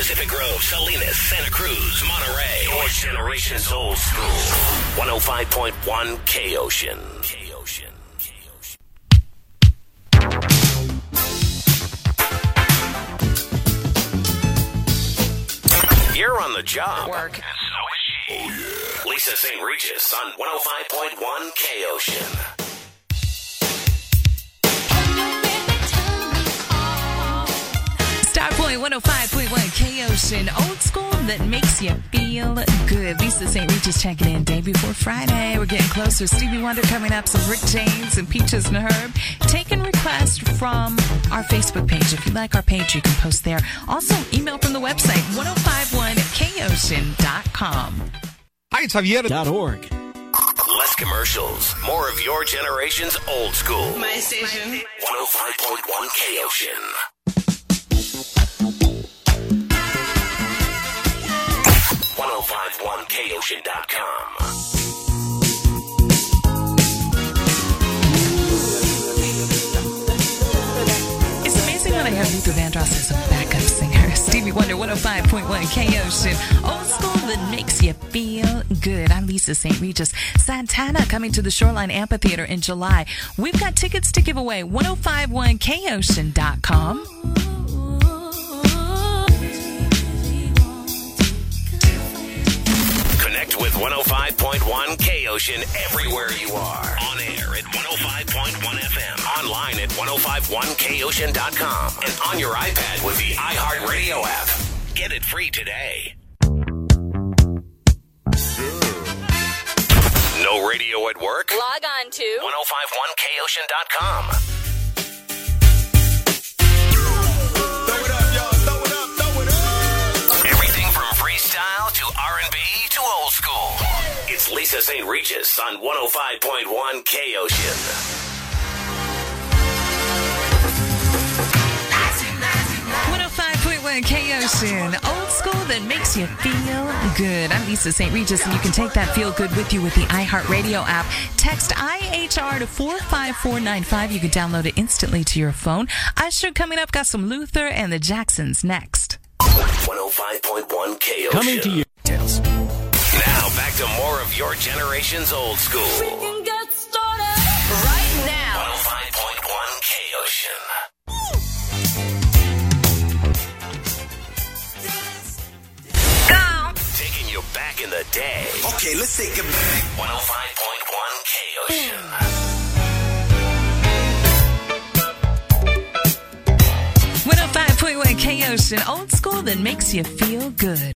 Pacific Grove, Salinas, Santa Cruz, Monterey. Your generation's old school. 105.1 K-Ocean. K-Ocean. You're on the job. Work. And so is she. Oh, yeah. Lisa St. Regis on 105.1 K-Ocean. Starpoint 105.1 K-Ocean, old school that makes you feel good. Lisa St. Regis checking in day before Friday. We're getting closer. Stevie Wonder coming up, some Rick James and Peaches and Herb. Taking requests from our Facebook page. If you like our page, you can post there. Also, email from the website, 1051kocean.com. Hi, it's Javier.org. Less commercials. More of your generation's old school. My station. 105.1 K-Ocean. 1051kocean.com. It's amazing when I have Luther Vandross as a backup singer. Stevie Wonder, 105.1 K-Ocean. Old school that makes you feel good. I'm Lisa St. Regis. Santana coming to the Shoreline Amphitheater in July. We've got tickets to give away. 1051kocean.com. Connect with 105.1 K-Ocean everywhere you are. On air at 105.1 FM. Online at 1051kocean.com. And on your iPad with the iHeartRadio app. Get it free today. No radio at work? Log on to 1051kocean.com. Everything from freestyle to R&B to old school. It's Lisa St. Regis on 105.1 K-Ocean. 105.1 K-Ocean, old school that makes you feel good. I'm Lisa St. Regis, and you can take that feel good with you with the iHeartRadio app. Text IHR to 45495. You can download it instantly to your phone. Usher coming up, got some Luther and the Jacksons next. 105.1 K-Ocean. Coming to you. Now back to more of your generation's old school. We can get started right now. 105.1 K-Ocean. Go. Taking you back in the day. Okay, let's take it back. 105.1 K-Ocean. 105.1 K-Ocean, old school that makes you feel good.